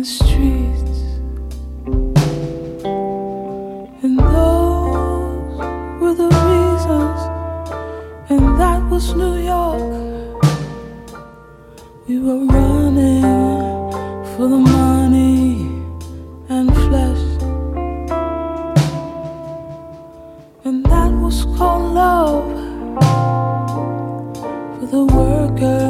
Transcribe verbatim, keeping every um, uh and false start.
the streets, and those were the reasons, and that was New York. We were running for the money and flesh, and that was called love for the workers